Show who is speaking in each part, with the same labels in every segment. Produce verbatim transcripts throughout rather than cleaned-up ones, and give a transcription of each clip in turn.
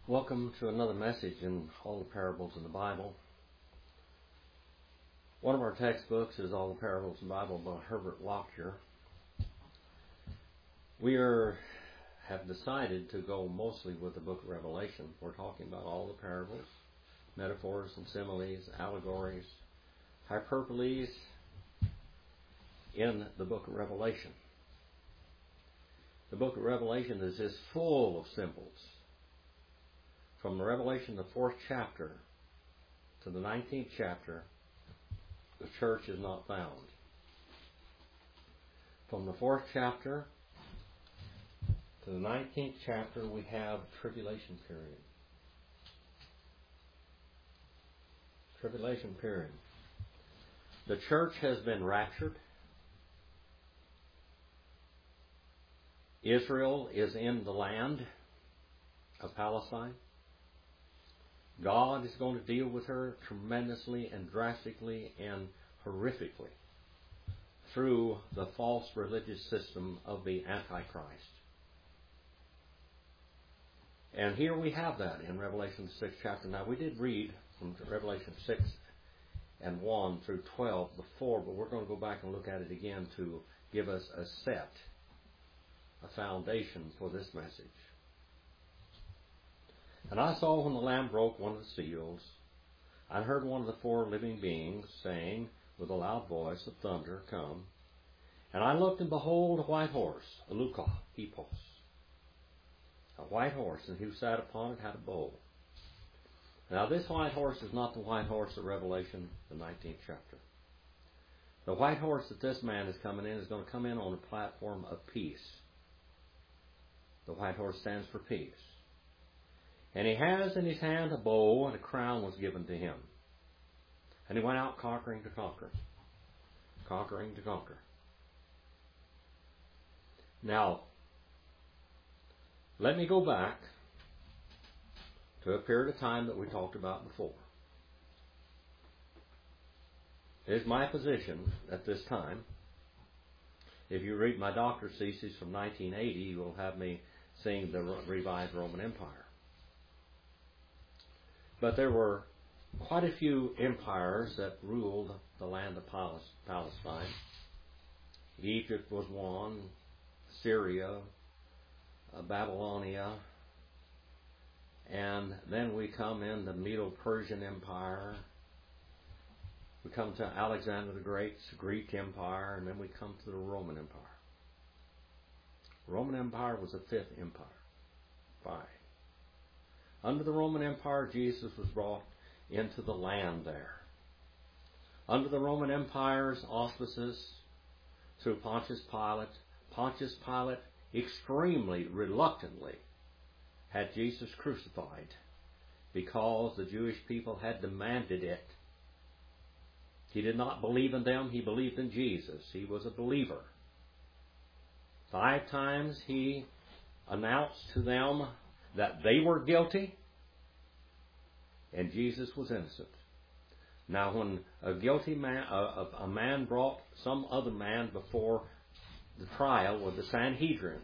Speaker 1: Welcome to another message in All the Parables in the Bible. One of our textbooks is All the Parables in the Bible by Herbert Lockyer. We are, have decided to go mostly with the book of Revelation. We're talking about all the parables, metaphors and similes, allegories, hyperboles in the book of Revelation. The book of Revelation is just full of symbols. From the Revelation, the fourth chapter, to the nineteenth chapter, the church is not found. From the fourth chapter to the nineteenth chapter, we have tribulation period. Tribulation period. The church has been raptured. Israel is in the land of Palestine. God is going to deal with her tremendously and drastically and horrifically through the false religious system of the Antichrist. And here we have that in Revelation sixth chapter. Now, we did read from Revelation six and one through twelve before, but we're going to go back and look at it again to give us a set, a foundation for this message. And I saw when the Lamb broke one of the seals, I heard one of the four living beings saying with a loud voice of thunder, "Come." And I looked, and behold, a white horse, a leuka, hippos. A white horse, and he who sat upon it had a bow. Now this white horse is not the white horse of Revelation, the nineteenth chapter. The white horse that this man is coming in is going to come in on a platform of peace. The white horse stands for peace. And he has in his hand a bow, and a crown was given to him. And he went out conquering to conquer. Conquering to conquer. Now, let me go back to a period of time that we talked about before. It is my position at this time. If you read my doctor's thesis from nineteen eighty, you will have me saying the revived Roman Empire. But there were quite a few empires that ruled the land of Palestine. Egypt was one, Syria, uh, Babylonia, and then we come in the Medo-Persian Empire. We come to Alexander the Great's Greek Empire, and then we come to the Roman Empire. Roman Empire was the fifth empire. Five. Under the Roman Empire, Jesus was brought into the land there. Under the Roman Empire's auspices, through Pontius Pilate, Pontius Pilate extremely reluctantly had Jesus crucified because the Jewish people had demanded it. He did not believe in them, he believed in Jesus. He was a believer. Five times he announced to them that they were guilty, and Jesus was innocent. Now, when a guilty man, a, a man brought some other man before the trial with the Sanhedrin,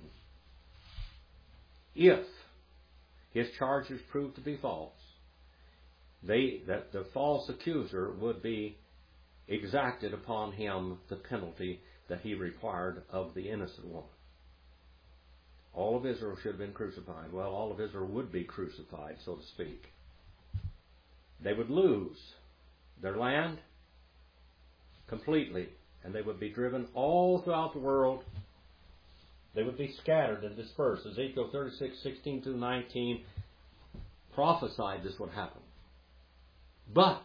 Speaker 1: if his charges proved to be false, they that the false accuser would be exacted upon him the penalty that he required of the innocent one. All of Israel should have been crucified. Well, all of Israel would be crucified, so to speak. They would lose their land completely, and they would be driven all throughout the world. They would be scattered and dispersed. Ezekiel thirty-six, sixteen through nineteen prophesied this would happen. But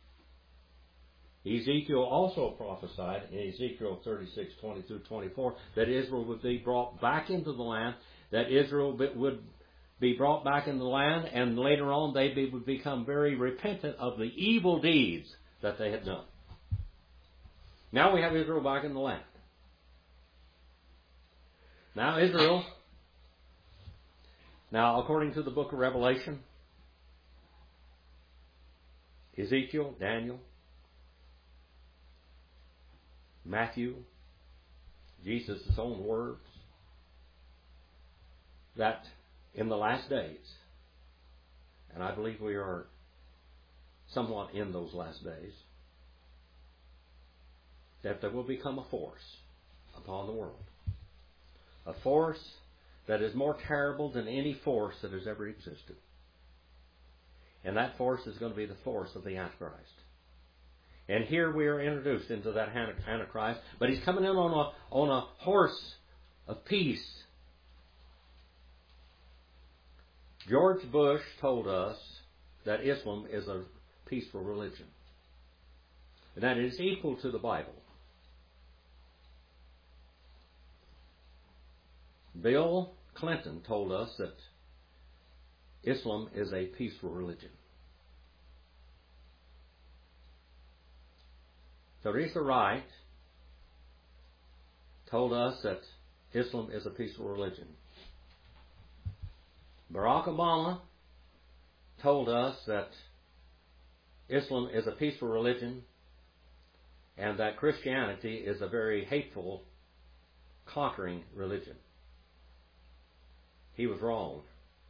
Speaker 1: Ezekiel also prophesied in Ezekiel thirty-six, twenty through twenty-four that Israel would be brought back into the land, that Israel would be brought back into the land, and later on they would become very repentant of the evil deeds that they had done. Now we have Israel back in the land. Now Israel, now according to the book of Revelation, Ezekiel, Daniel, Matthew, Jesus' own words, that in the last days and I believe we are somewhat in those last days, that there will become a force upon the world. A force that is more terrible than any force that has ever existed. And that force is going to be the force of the Antichrist. And here we are introduced into that Antichrist, but he's coming in on a, on a horse of peace. George Bush told us that Islam is a peaceful religion, and that it is equal to the Bible. Bill Clinton told us that Islam is a peaceful religion. Theresa Wright told us that Islam is a peaceful religion. Barack Obama told us that Islam is a peaceful religion and that Christianity is a very hateful, conquering religion. He was wrong.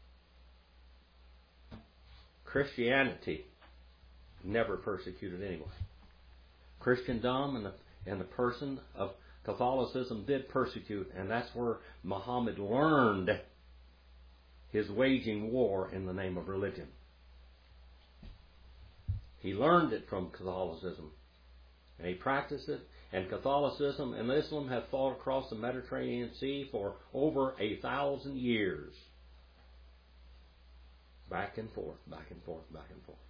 Speaker 1: Christianity never persecuted anyone. Christendom and the, and the person of Catholicism did persecute, and that's where Muhammad learned his waging war in the name of religion. He learned it from Catholicism, and he practiced it, and Catholicism and Islam have fought across the Mediterranean Sea for over a thousand years. Back and forth, back and forth, back and forth.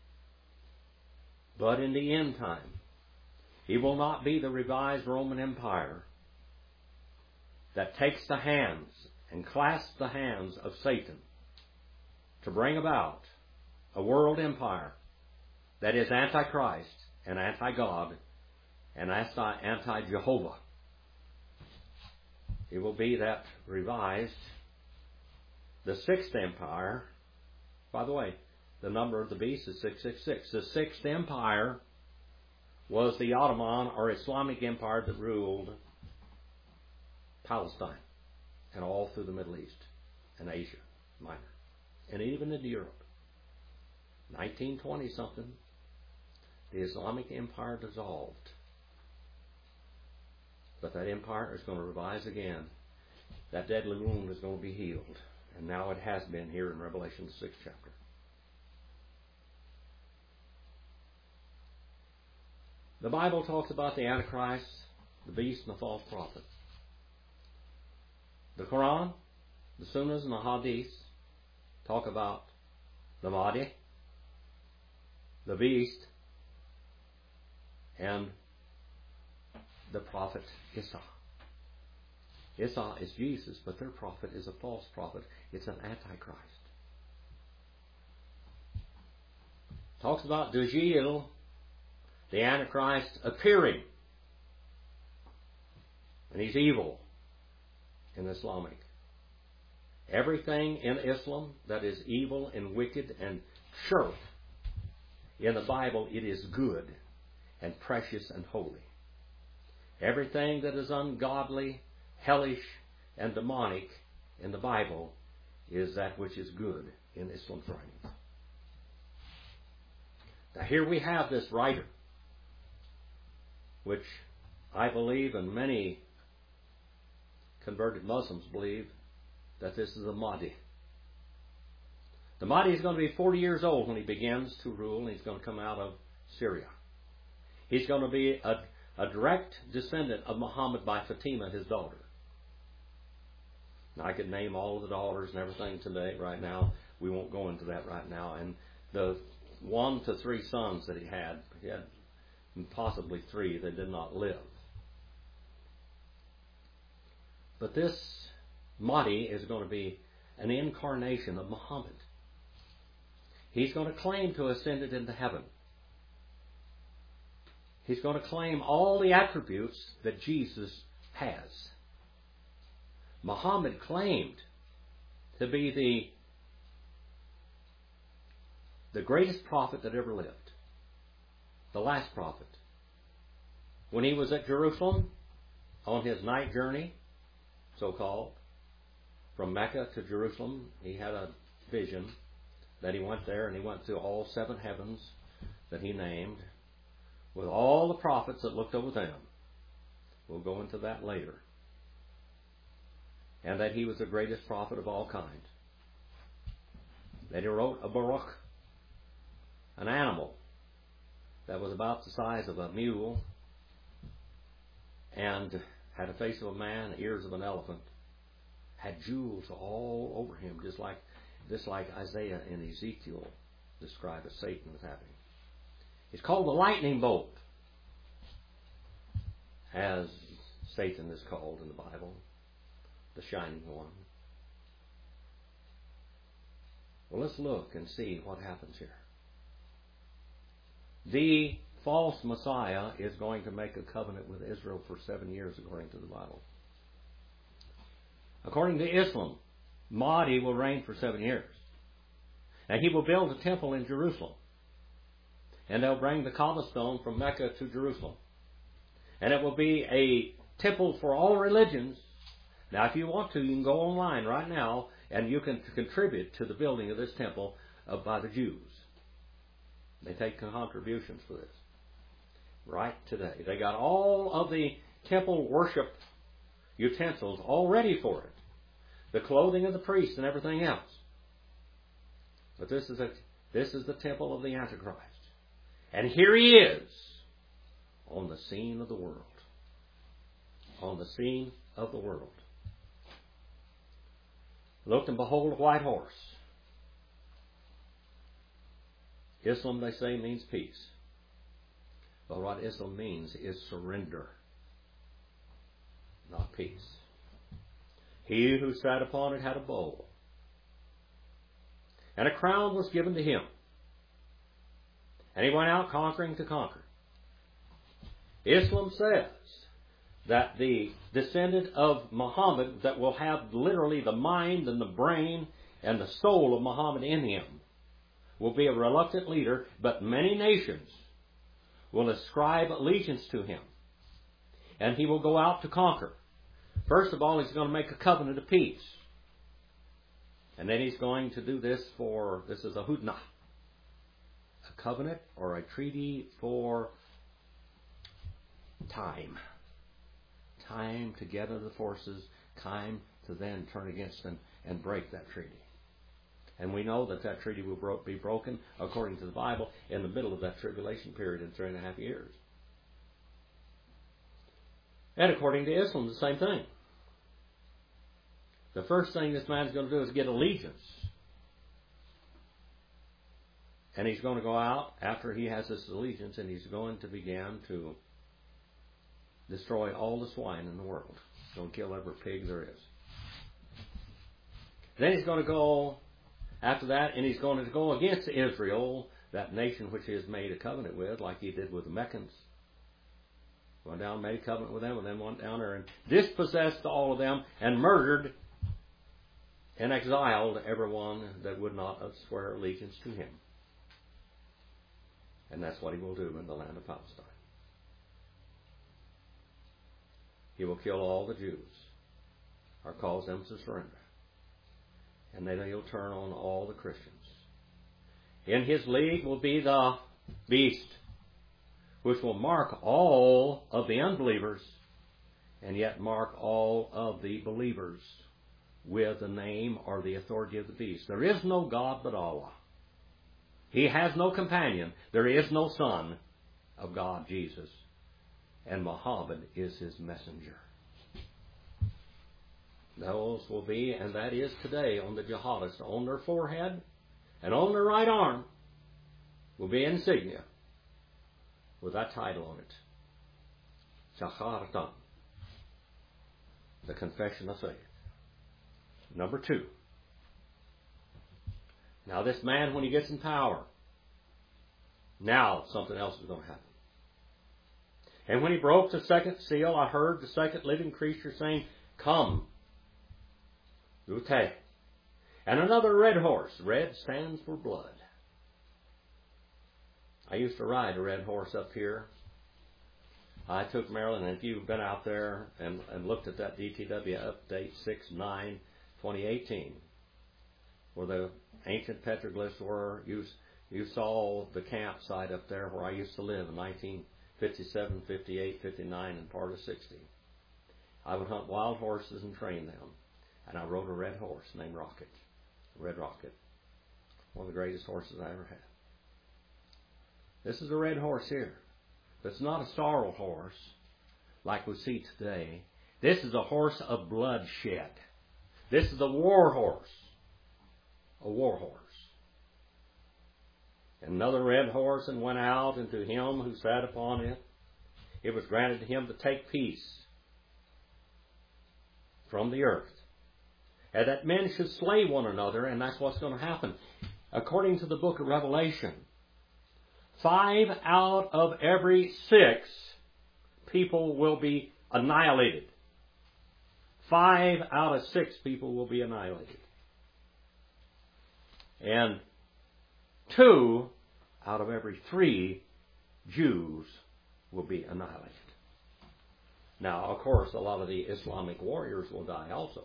Speaker 1: But in the end time, he will not be the revised Roman Empire that takes the hands and clasps the hands of Satan to bring about a world empire that is anti-Christ and anti-God and anti-Jehovah. It will be that revised, the sixth empire. By the way, the number of the beast is six six six. The sixth empire was the Ottoman or Islamic empire that ruled Palestine and all through the Middle East and Asia Minor and even into Europe. nineteen twenty something, the Islamic empire dissolved. But that empire is going to rise again. That deadly wound is going to be healed. And now it has been here in Revelation the sixth chapter. The Bible talks about the Antichrist, the beast, and the false prophet. The Quran, the Sunnahs, and the Hadiths talk about the Mahdi, the beast, and the prophet Isa. Isa is Jesus, but their prophet is a false prophet. It's an antichrist. Talks about Dajjal, the Antichrist, appearing. And he's evil in Islamic. Everything in Islam that is evil and wicked and shirk, in the Bible it is good and precious and holy. Everything that is ungodly, hellish, and demonic in the Bible is that which is good in Islam's writings. Now here we have this writer, which I believe and many converted Muslims believe that this is the Mahdi. The Mahdi is going to be forty years old when he begins to rule, and he's going to come out of Syria. He's going to be a, a direct descendant of Muhammad by Fatima, his daughter. Now, I could name all of the daughters and everything today, right now. We won't go into that right now. And the one to three sons that he had, he had possibly three that did not live. But this Mahdi is going to be an incarnation of Muhammad. He's going to claim to ascend it into heaven. He's going to claim all the attributes that Jesus has. Muhammad claimed to be the, the greatest prophet that ever lived. The last prophet. When he was at Jerusalem on his night journey, so-called, from Mecca to Jerusalem, he had a vision that he went there, and he went through all seven heavens that he named, with all the prophets that looked over them. We'll go into that later. And that he was the greatest prophet of all kind. That he wrote a Baruch, an animal that was about the size of a mule and had a face of a man, ears of an elephant, had jewels all over him, just like just like Isaiah and Ezekiel described as Satan was having. It's called the lightning bolt, as Satan is called in the Bible, the shining one. Well, let's look and see what happens here. The false Messiah is going to make a covenant with Israel for seven years, according to the Bible. According to Islam, Mahdi will reign for seven years. And he will build a temple in Jerusalem. And they'll bring the Kaaba stone from Mecca to Jerusalem. And it will be a temple for all religions. Now, if you want to, you can go online right now and you can contribute to the building of this temple uh, by the Jews. They take contributions for this. Right today. They got all of the temple worship utensils all ready for it. The clothing of the priests and everything else. But this is a this is the temple of the Antichrist. And here he is on the scene of the world. On the scene of the world. Looked and behold a white horse. Islam, they say, means peace. But what Islam means is surrender, not peace. He who sat upon it had a bowl, and a crown was given to him. And he went out conquering to conquer. Islam says that the descendant of Muhammad that will have literally the mind and the brain and the soul of Muhammad in him will be a reluctant leader, but many nations will ascribe allegiance to him. And he will go out to conquer. First of all, he's going to make a covenant of peace. And then he's going to do this for, this is a hudna, a covenant or a treaty for time. Time to gather the forces, time to then turn against them and break that treaty. And we know that that treaty will be broken, according to the Bible, in the middle of that tribulation period in three and a half years. And according to Islam, the same thing. The first thing this man's going to do is get allegiance. And he's going to go out after he has this allegiance, and he's going to begin to destroy all the swine in the world. He's going to kill every pig there is. Then he's going to go after that, and he's going to go against Israel, that nation which he has made a covenant with, like he did with the Meccans. Went down, made a covenant with them, and then went down there and dispossessed all of them and murdered and exiled everyone that would not swear allegiance to him. And that's what he will do in the land of Palestine. He will kill all the Jews, or cause them to surrender. And then he'll turn on all the Christians. In his league will be the beast, which will mark all of the unbelievers, and yet mark all of the believers with the name or the authority of the beast. There is no God but Allah. He has no companion. There is no son of God, Jesus. And Muhammad is his messenger. Those will be, and that is today, on the jihadists, on their forehead and on their right arm, will be insignia with that title on it. Shahadatan, the confession of faith. Number two. Now this man, when he gets in power, now something else is going to happen. And when he broke the second seal, I heard the second living creature saying, "Come." Ute. And another red horse. Red stands for blood. I used to ride a red horse up here. I took Maryland, and if you've been out there and, and looked at that D T W update six nine twenty eighteen, where the ancient petroglyphs were. You, you saw the campsite up there where I used to live in nineteen fifty-seven, fifty-eight, fifty-nine, and part of sixty. I would hunt wild horses and train them. And I rode a red horse named Rocket. Red Rocket. One of the greatest horses I ever had. This is a red horse here. But it's not a sorrel horse like we see today. This is a horse of bloodshed. This is a war horse. A war horse. Another red horse and went out, and to him who sat upon it, it was granted to him to take peace from the earth. And that men should slay one another, and that's what's going to happen. According to the book of Revelation, five out of every six people will be annihilated. Five out of six people will be annihilated. And two out of every three Jews will be annihilated. Now, of course, a lot of the Islamic warriors will die also,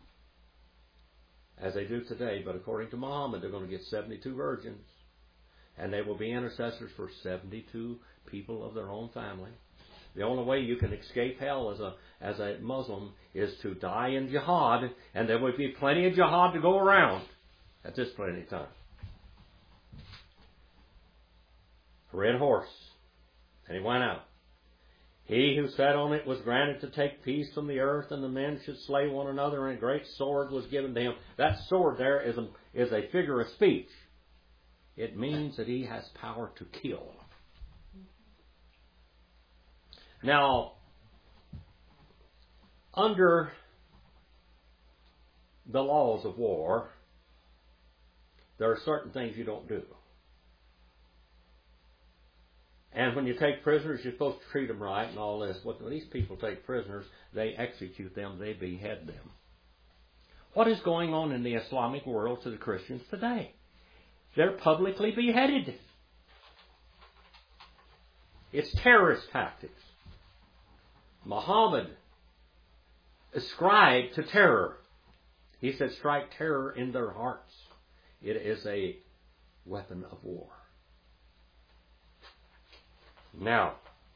Speaker 1: as they do today. But according to Muhammad, they're going to get seventy-two virgins, and they will be intercessors for seventy-two people of their own family. The only way you can escape hell as a as a Muslim is to die in jihad, and there will be plenty of jihad to go around at this point in time. A red horse, and he went out. He who sat on it was granted to take peace from the earth, and the men should slay one another, and a great sword was given to him. That sword there is a, is a figure of speech. It means that he has power to kill. Now, under the laws of war, there are certain things you don't do. And when you take prisoners, you're supposed to treat them right and all this. When these people take prisoners, they execute them, they behead them. What is going on in the Islamic world to the Christians today? They're publicly beheaded. It's terrorist tactics. Muhammad ascribed to terror. He said, strike terror in their hearts. It is a weapon of war. Now,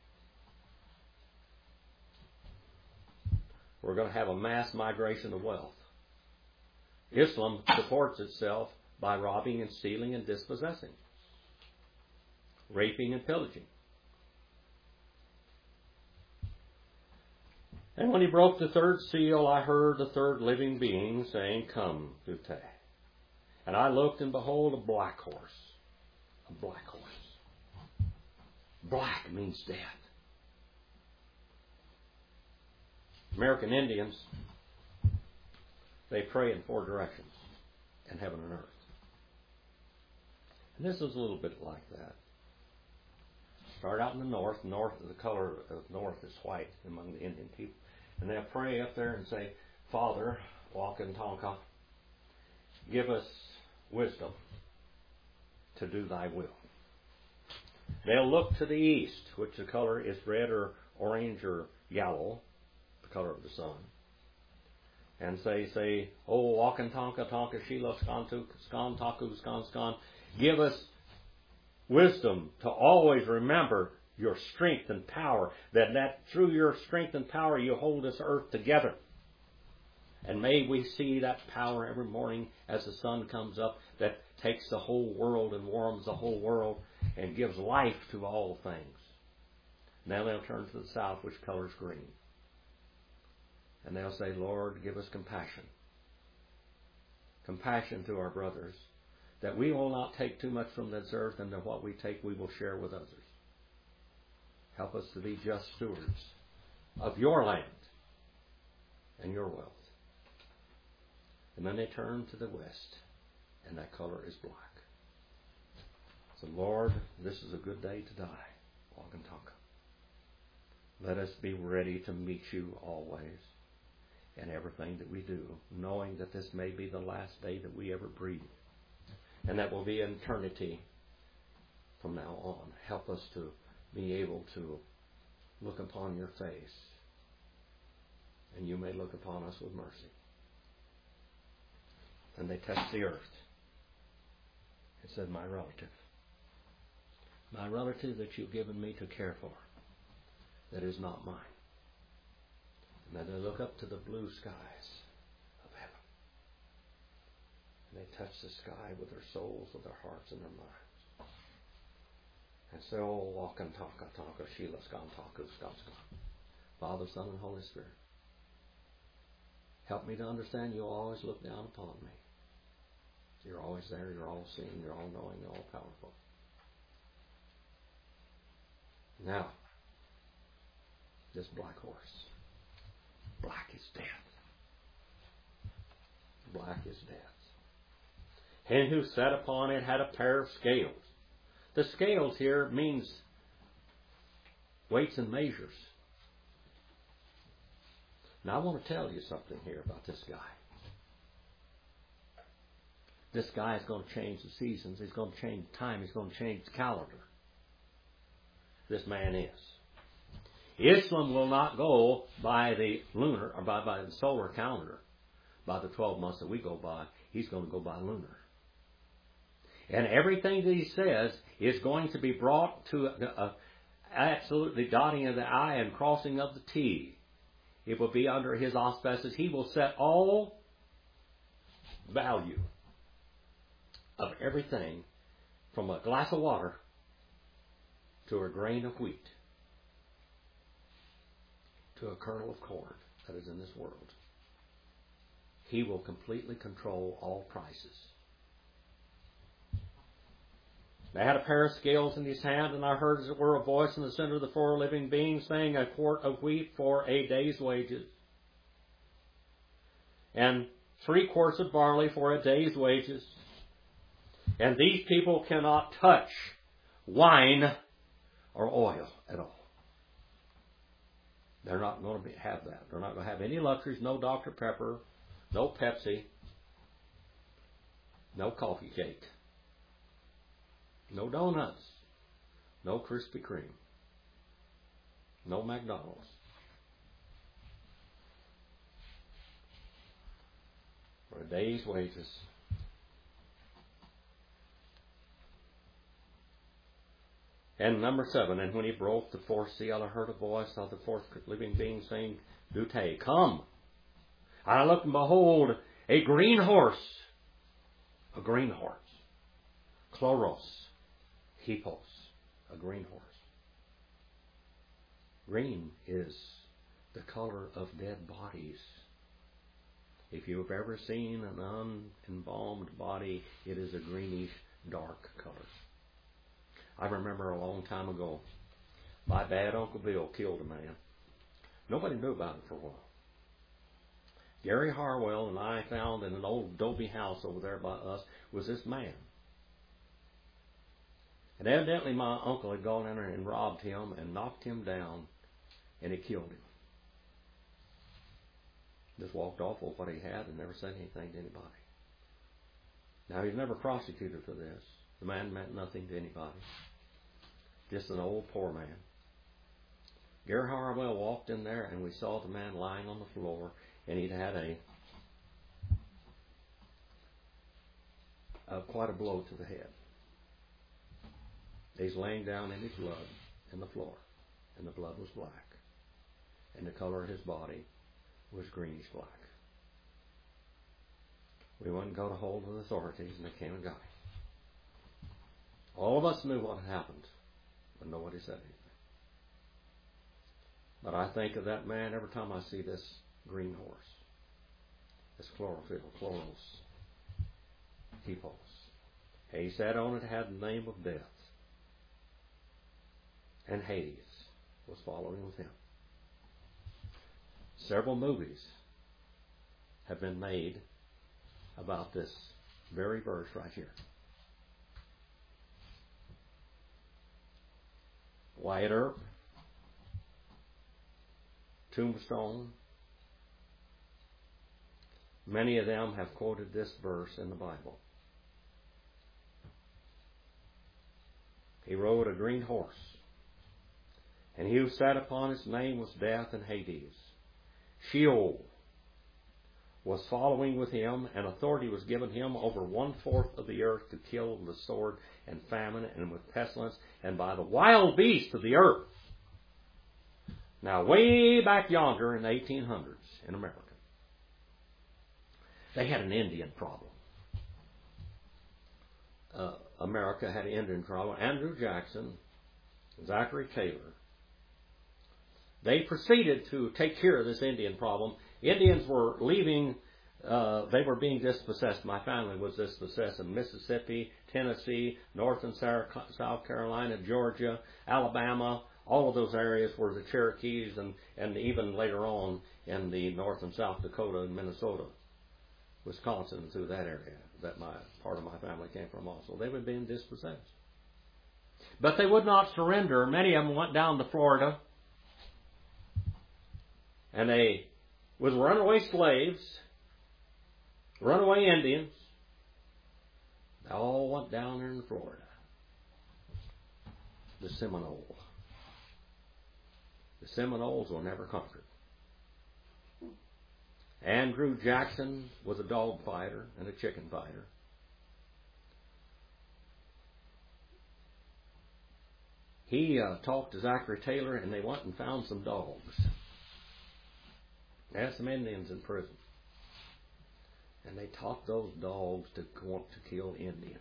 Speaker 1: we're going to have a mass migration of wealth. Islam supports itself by robbing and stealing and dispossessing, raping and pillaging. And when he broke the third seal, I heard the third living being saying, Come, Dute. And I looked, and behold, a black horse. A black horse. Black means death. American Indians, they pray in four directions, in heaven and earth. And this is a little bit like that. Start out in the north. North, the color of north is white among the Indian people. And they'll pray up there and say, Father, Wakan Tonka, give us wisdom to do thy will. They'll look to the east, which the color is red or orange or yellow, the color of the sun, and say, say, Oh, Wakan Tonka Tonka Shila Skantu Skan Taku Skan Skan, give us wisdom to always remember your strength and power, that, that through your strength and power you hold this earth together. And may we see that power every morning as the sun comes up, that takes the whole world and warms the whole world and gives life to all things. Now they'll turn to the south, which colors green. And they'll say, Lord, give us compassion. Compassion to our brothers, that we will not take too much from this earth, and that what we take we will share with others. Help us to be just stewards of your land and your wealth. And then they turn to the west, and that color is black. So, Lord, this is a good day to die, Wakan Tonka. Let us be ready to meet you always in everything that we do, knowing that this may be the last day that we ever breathe, and that will be eternity from now on. Help us to be able to look upon your face, and you may look upon us with mercy. And they touch the earth. It said, my relative. My relative that you've given me to care for, that is not mine. And then they look up to the blue skies of heaven. And they touch the sky with their souls, with their hearts and their minds. And say, oh, walkin' taka taka, Sheila skan taku skan skan. Father, Son, and Holy Spirit. Help me to understand you always look down upon me. You're always there, you're all seeing, you're all knowing, you're all powerful. Now, this black horse. Black is death. Black is death. And who sat upon it had a pair of scales. The scales here means weights and measures. Now I want to tell you something here about this guy. This guy is going to change the seasons. He's going to change time. He's going to change the calendar. This man is. Islam will not go by the lunar or by, by the solar calendar, by the twelve months that we go by. He's going to go by lunar. And everything that he says is going to be brought to a, a absolutely dotting of the I and crossing of the T. It will be under his auspices. He will set all value of everything from a glass of water to a grain of wheat to a kernel of corn that is in this world. He will completely control all prices. They had a pair of scales in his hand, and I heard as it were a voice in the center of the four living beings saying, a quart of wheat for a day's wages, and three quarts of barley for a day's wages. And these people cannot touch wine or oil at all. They're not going to be, have that. They're not going to have any luxuries, no Doctor Pepper, no Pepsi, no coffee cake, no donuts, no Krispy Kreme, no McDonald's. For a day's wages. And number seven, and when he broke the fourth seal, I heard a voice of the fourth living being saying, Dute, come. And I looked, and behold, a green horse. A green horse. Chloros. Hippos. A green horse. Green is the color of dead bodies. If you've ever seen an unembalmed body, it is a greenish, dark color. I remember a long time ago, my bad Uncle Bill killed a man. Nobody knew about it for a while. Gary Harwell and I found in an old adobe house over there by us was this man. And evidently my uncle had gone in there and robbed him and knocked him down, and he killed him. Just walked off with what he had and never said anything to anybody. Now, he was never prosecuted for this. The man meant nothing to anybody. Just an old poor man. Gary Harwell walked in there, and we saw the man lying on the floor, and he'd had a, a quite a blow to the head. He's laying down in his blood in the floor, and the blood was black, and the color of his body was greenish black. We went and got a hold of the authorities, and they came and got him. All of us knew what had happened, but nobody said anything. But I think of that man every time I see this green horse, this chlorophyll, chloros, hippos. He sat on it, had the name of death, and Hades was following with him. Several movies have been made about this very verse right here. Wyatt Earp, Tombstone. Many of them have quoted this verse in the Bible. He rode a green horse, and he who sat upon his name was Death and Hades. Sheol, was following with him, and authority was given him over one-fourth of the earth to kill with the sword and famine and with pestilence and by the wild beasts of the earth. Now, way back yonder in the eighteen hundreds in America, they had an Indian problem. Uh, America had an Indian problem. Andrew Jackson, Zachary Taylor, they proceeded to take care of this Indian problem. Indians were leaving, uh, they were being dispossessed. My family was dispossessed in Mississippi, Tennessee, North and South Carolina, Georgia, Alabama. All of those areas were the Cherokees, and, and even later on in the North and South Dakota and Minnesota, Wisconsin, through that area that my part of my family came from also. They were being dispossessed. But they would not surrender. Many of them went down to Florida, and they, with runaway slaves, runaway Indians, they all went down there in Florida. The Seminoles. The Seminoles were never conquered. Andrew Jackson was a dog fighter and a chicken fighter. He uh, talked to Zachary Taylor, and they went and found some dogs. They had some Indians in prison. And they taught those dogs to want to kill Indians.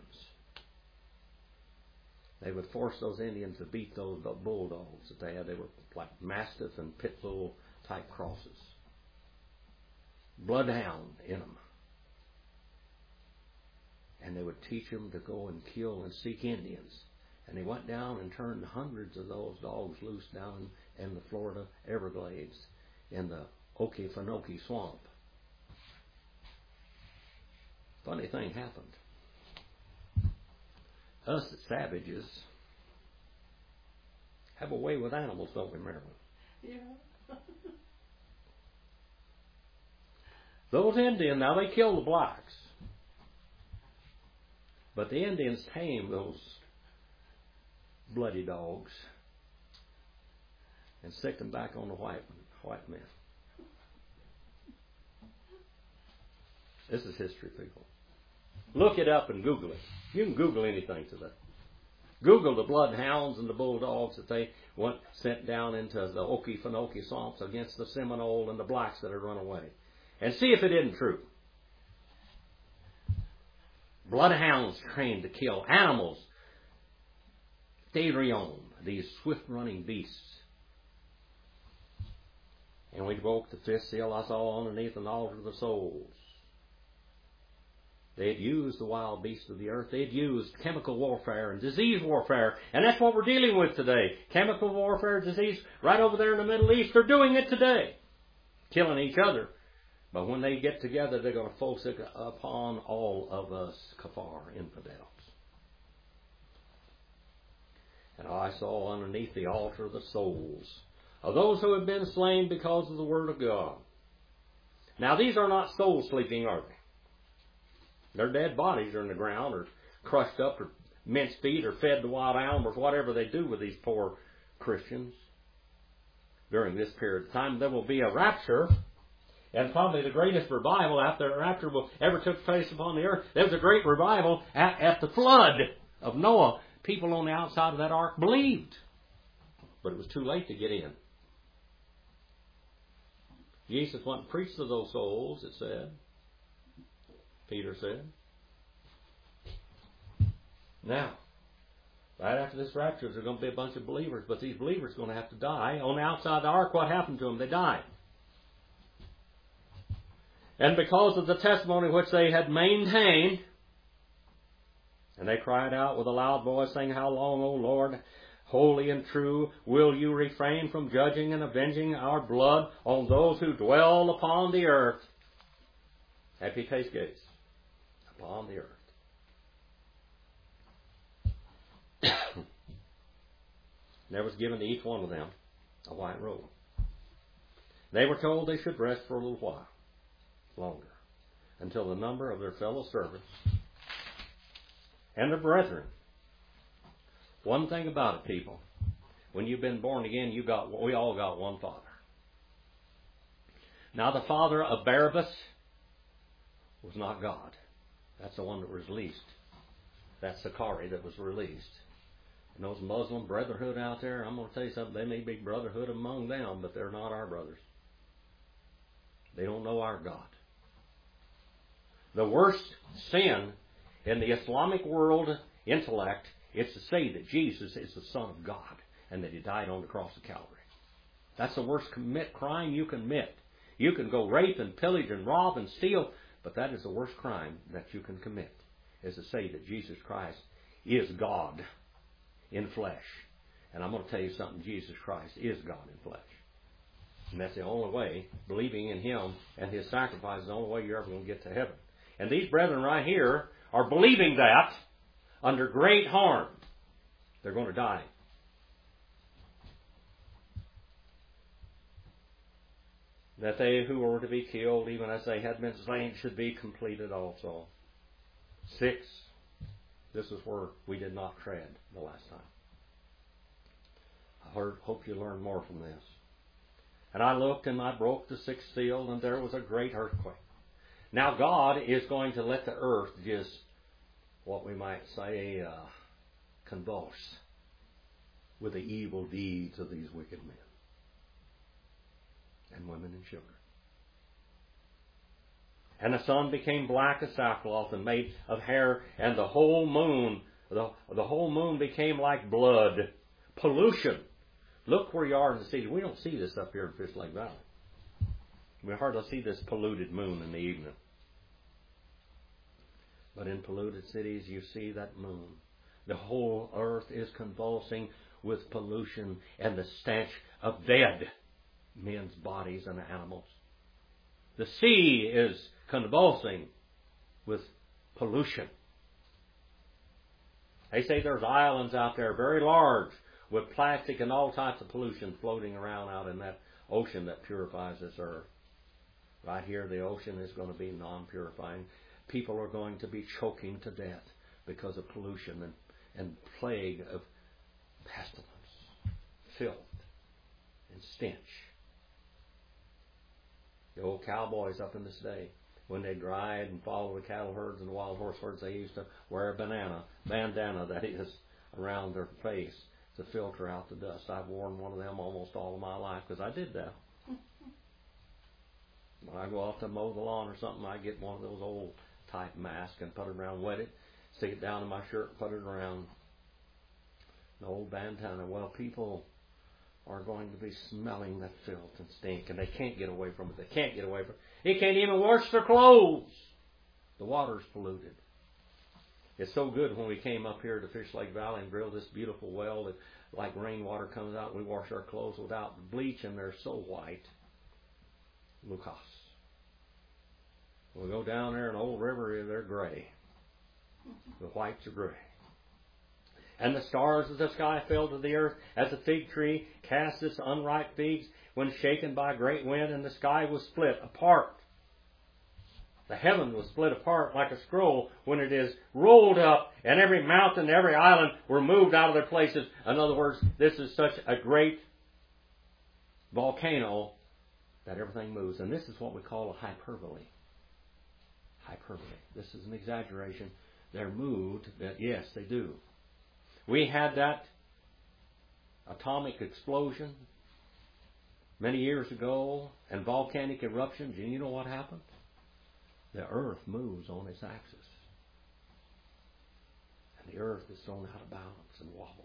Speaker 1: They would force those Indians to beat those bulldogs that they had. They were like Mastiff and Pit Bull type crosses. Bloodhound in them. And they would teach them to go and kill and seek Indians. And they went down and turned hundreds of those dogs loose down in the Florida Everglades in the Okefenokee Swamp. Funny thing happened. Us savages have a way with animals, don't we, Marilyn?
Speaker 2: Yeah.
Speaker 1: Those Indians, now they kill the blacks. But the Indians tame those bloody dogs and stick them back on the white, white men. This is history, people. Look it up and Google it. You can Google anything today. Google the bloodhounds and the bulldogs that they went sent down into the Okefenokee swamps against the Seminole and the blacks that had run away. And see if it isn't true. Bloodhounds trained to kill animals. Therion, these swift-running beasts. And we broke the fifth seal I saw underneath an altar of the souls. They had used the wild beasts of the earth. They had used chemical warfare and disease warfare. And that's what we're dealing with today. Chemical warfare, disease, right over there in the Middle East. They're doing it today. Killing each other. But when they get together, they're going to focus upon all of us kafar infidels. And I saw underneath the altar the souls of those who have been slain because of the Word of God. Now, these are not souls sleeping, are they? Their dead bodies are in the ground or crushed up or minced feet or fed to wild animals, whatever they do with these poor Christians during this period of time. There will be a rapture, and probably the greatest revival after the rapture will ever took place upon the earth. There was a great revival at, at the flood of Noah. People on the outside of that ark believed, but it was too late to get in. Jesus went and preached to those souls, it said. Peter said. Now, right after this rapture, there's going to be a bunch of believers, but these believers are going to have to die. On the outside of the ark, what happened to them? They died. And because of the testimony which they had maintained, and they cried out with a loud voice, saying, "How long, O Lord, holy and true, will you refrain from judging and avenging our blood on those who dwell upon the earth?" Happy taste gates. Upon the earth. There was given to each one of them a white robe. They were told they should rest for a little while longer, until the number of their fellow servants and their brethren. One thing about it, people, when you've been born again, you got we all got one Father. Now the father of Barabbas was not God. That's the one that was released. That's Sakari that was released. And those Muslim brotherhood out there, I'm going to tell you something, they may be brotherhood among them, but they're not our brothers. They don't know our God. The worst sin in the Islamic world intellect is to say that Jesus is the Son of God and that He died on the cross of Calvary. That's the worst commit crime you can commit. You can go rape and pillage and rob and steal, but that is the worst crime that you can commit, is to say that Jesus Christ is God in flesh. And I'm going to tell you something, Jesus Christ is God in flesh. And that's the only way, believing in Him and His sacrifice is the only way you're ever going to get to heaven. And these brethren right here are believing that under great harm. They're going to die. That they who were to be killed, even as they had been slain, should be completed also. Six. This is where we did not tread the last time. I heard, hope you learn more from this. And I looked and I broke the sixth seal, and there was a great earthquake. Now God is going to let the earth just, what we might say, uh, convulse with the evil deeds of these wicked men and women and children. And the sun became black as sackcloth and made of hair, and the whole moon, the, the whole moon became like blood. Pollution. Look where you are in the city. We don't see this up here in Fish Lake Valley. We hardly see this polluted moon in the evening. But in polluted cities, you see that moon. The whole earth is convulsing with pollution and the stench of dead men's bodies and animals. The sea is convulsing with pollution. They say there's islands out there very large with plastic and all types of pollution floating around out in that ocean that purifies this earth. Right here, the ocean is going to be non-purifying. People are going to be choking to death because of pollution and, and plague of pestilence, filth, and stench. The old cowboys up in this day, when they dried and followed the cattle herds and the wild horse herds, they used to wear a banana, bandana, that is, around their face to filter out the dust. I've worn one of them almost all of my life because I did that. When I go off to mow the lawn or something, I get one of those old type masks and put it around, wet it, stick it down in my shirt, and put it around the old bandana. Well, people are going to be smelling that filth and stink, and they can't get away from it. They can't get away from it. They can't even wash their clothes. The water's polluted. It's so good when we came up here to Fish Lake Valley and drilled this beautiful well that like rainwater comes out and we wash our clothes without bleach, and they're so white. Lucas. We go down there in Old River, they're gray. The whites are gray. And the stars of the sky fell to the earth as a fig tree casts its unripe figs when shaken by a great wind, and the sky was split apart. The heaven was split apart like a scroll when it is rolled up, and every mountain, every island were moved out of their places. In other words, this is such a great volcano that everything moves. And this is what we call a hyperbole. Hyperbole. This is an exaggeration. They're moved, that yes, they do. We had that atomic explosion many years ago and volcanic eruptions, and you know what happened? The earth moves on its axis. And the earth is thrown out of balance and wobbles.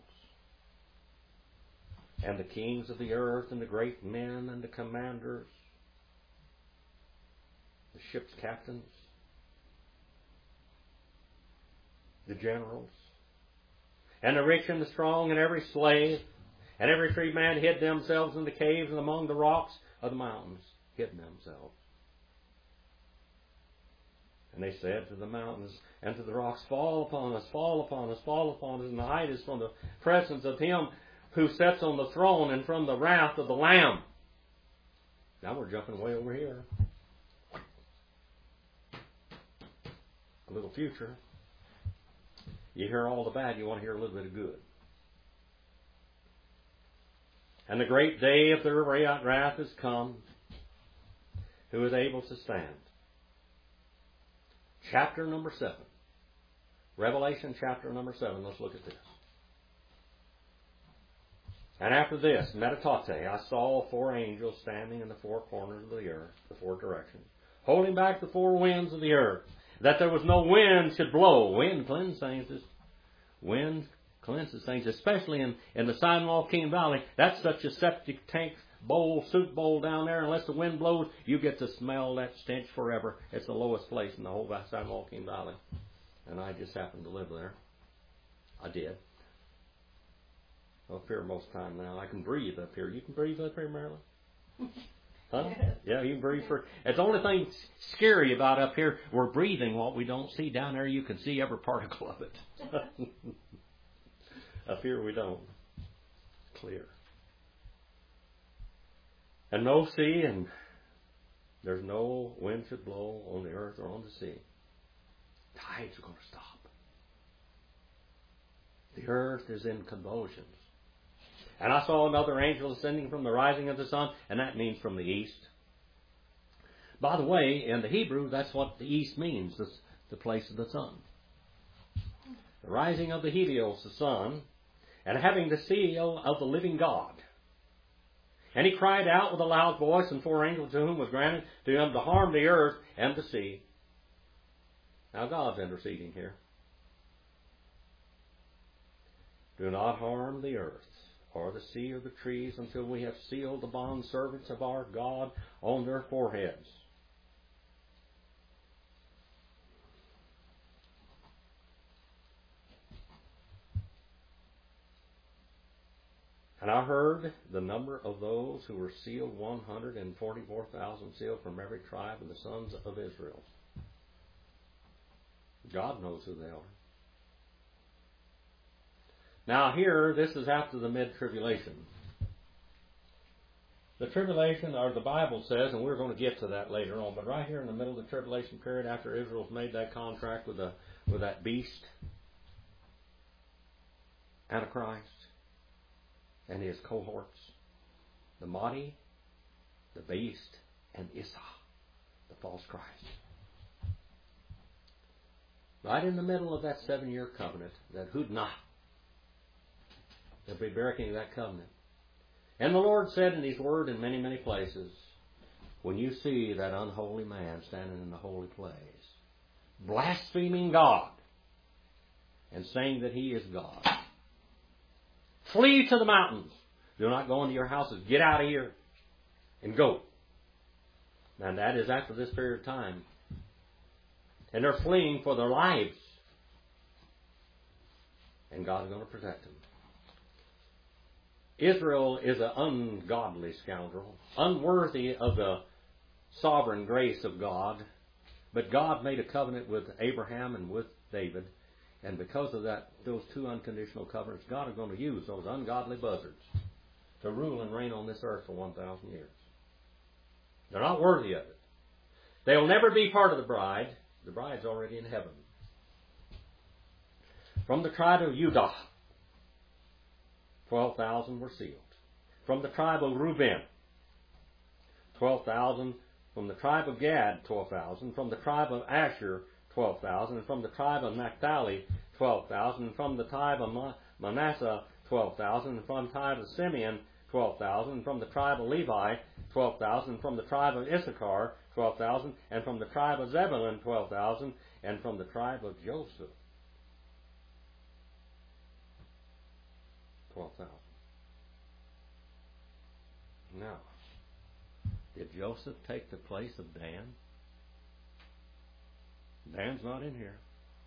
Speaker 1: And the kings of the earth and the great men and the commanders, the ship's captains, the generals, and the rich and the strong and every slave, and every free man hid themselves in the caves and among the rocks of the mountains, hid themselves. And they said to the mountains and to the rocks, fall upon us, fall upon us, fall upon us, and hide us from the presence of Him who sits on the throne and from the wrath of the Lamb. Now we're jumping way over here. A little future. You hear all the bad, you want to hear a little bit of good. And the great day of their wrath is come, who is able to stand. chapter number seven. Revelation chapter number seven. Let's look at this. And after this, metatate, I saw four angels standing in the four corners of the earth, the four directions, holding back the four winds of the earth, that there was no wind should blow. Wind cleanses things. Wind cleanses things, especially in, in the San Joaquin Valley. That's such a septic tank bowl, soup bowl down there. Unless the wind blows, you get to smell that stench forever. It's the lowest place in the whole San Joaquin Valley. And I just happened to live there. I did. Up here most of the time now. I can breathe up here. You can breathe up here, Marilyn? Huh?
Speaker 2: Yes.
Speaker 1: Yeah, you can breathe for... It's the only thing scary about up here, we're breathing what we don't see. Down there you can see every particle of it. Up here we don't. Clear. And no sea, and there's no wind should blow on the earth or on the sea. Tides are going to stop. The earth is in convulsions. And I saw another angel ascending from the rising of the sun, and that means from the east. By the way, in the Hebrew, that's what the east means, the, the place of the sun. The rising of the Helios, the sun, and having the seal of the living God. And he cried out with a loud voice, and four angels to whom was granted to him to harm the earth and the sea. Now God's interceding here. Do not harm the earth, or the sea, or the trees, until we have sealed the bondservants of our God on their foreheads. And I heard the number of those who were sealed, one hundred forty-four thousand sealed from every tribe of the sons of Israel. God knows who they are. Now here, this is after the mid-tribulation. The tribulation, or the Bible says, and we're going to get to that later on, but right here in the middle of the tribulation period, after Israel's made that contract with the with that beast, Antichrist, and his cohorts, the Mahdi, the beast, and Isa, the false Christ. Right in the middle of that seven-year covenant, that Hudnah, they'll be breaking that covenant. And the Lord said in His Word in many, many places, when you see that unholy man standing in the holy place, blaspheming God, and saying that He is God, flee to the mountains. Do not go into your houses. Get out of here and go. And that is after this period of time. And they're fleeing for their lives. And God is going to protect them. Israel is an ungodly scoundrel, unworthy of the sovereign grace of God. But God made a covenant with Abraham and with David. And because of that, those two unconditional covenants, God is going to use those ungodly buzzards to rule and reign on this earth for one thousand years. They're not worthy of it. They will never be part of the bride. The bride's already in heaven. From the tribe of Judah, twelve thousand were sealed. From the tribe of Reuben, twelve thousand. From the tribe of Gad, twelve thousand. From the tribe of Asher, twelve thousand. And from the tribe of Naphtali, twelve thousand. And from the tribe of Manasseh, twelve thousand. And from the tribe of Simeon, twelve thousand. And from the tribe of Levi, twelve thousand. And from the tribe of Issachar, twelve thousand. And from the tribe of Zebulun, twelve thousand. And from the tribe of Joseph, twelve thousand. Now, did Joseph take the place of Dan? Dan's not in here.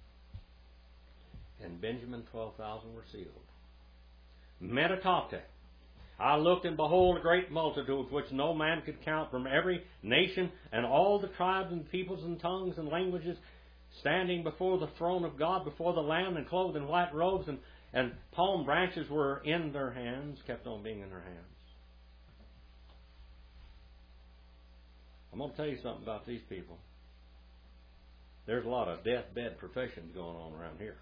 Speaker 1: And Benjamin, twelve thousand were sealed. Metatate. I looked, and behold, a great multitude, which no man could count, from every nation and all the tribes and peoples and tongues and languages, standing before the throne of God, before the Lamb, and clothed in white robes, and, and palm branches were in their hands, kept on being in their hands. I'm going to tell you something about these people. There's a lot of deathbed professions going on around here.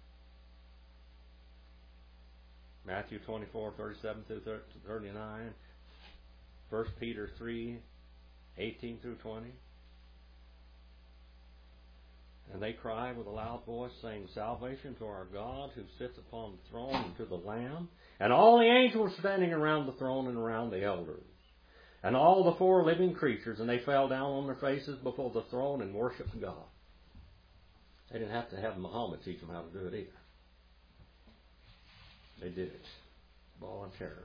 Speaker 1: Matthew twenty-four, thirty-seven through thirty-nine. First Peter three, eighteen through twenty. And they cried with a loud voice, saying, Salvation to our God who sits upon the throne and to the Lamb. And all the angels standing around the throne and around the elders. And all the four living creatures, and they fell down on their faces before the throne and worshipped God. They didn't have to have Muhammad teach them how to do it either. They did it voluntarily.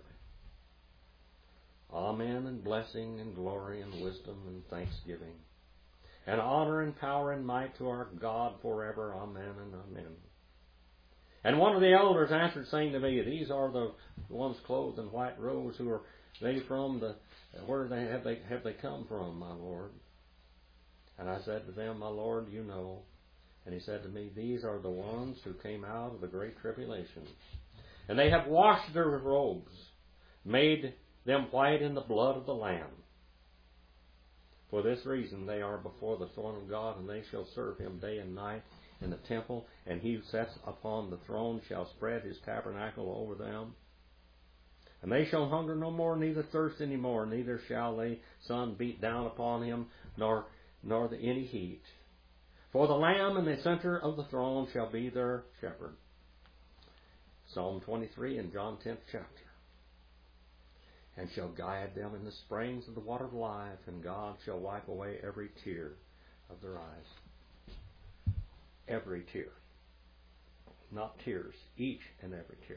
Speaker 1: Amen, and blessing and glory and wisdom and thanksgiving, and honor and power and might to our God forever. Amen and amen. And one of the elders answered, saying to me, These are the ones clothed in white robes. Who are they from? The where they have they have they come from, my Lord? And I said to them, My Lord, you know. And he said to me, These are the ones who came out of the great tribulation, and they have washed their robes, made them white in the blood of the Lamb. For this reason they are before the throne of God, and they shall serve him day and night in the temple, and he who sits upon the throne shall spread his tabernacle over them. And they shall hunger no more, neither thirst any more, neither shall the sun beat down upon him, nor nor the any heat. For the Lamb in the center of the throne shall be their shepherd. Psalm twenty-three and John tenth chapter. And shall guide them in the springs of the water of life, and God shall wipe away every tear of their eyes. Every tear. Not tears, each and every tear.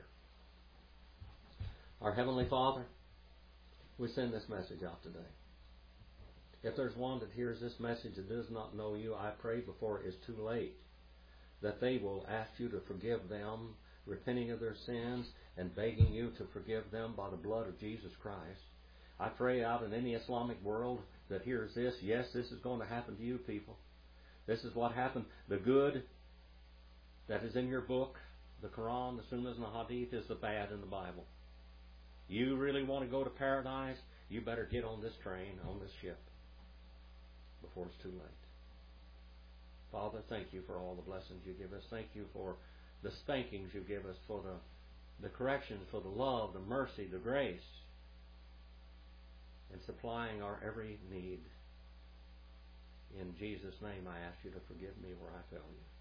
Speaker 1: Our Heavenly Father, we send this message out today. If there's one that hears this message that does not know you, I pray before it is too late that they will ask you to forgive them, repenting of their sins and begging you to forgive them by the blood of Jesus Christ. I pray out in any Islamic world that hears this, yes, this is going to happen to you people. This is what happened. The good that is in your book, the Quran, the Sunnah, and the Hadith, is the bad in the Bible. You really want to go to paradise, you better get on this train, on this ship, before it's too late. Father, thank you for all the blessings you give us. Thank you for the spankings you give us, for the, the corrections, for the love, the mercy, the grace, and supplying our every need. In Jesus' name, I ask you to forgive me where I fail you.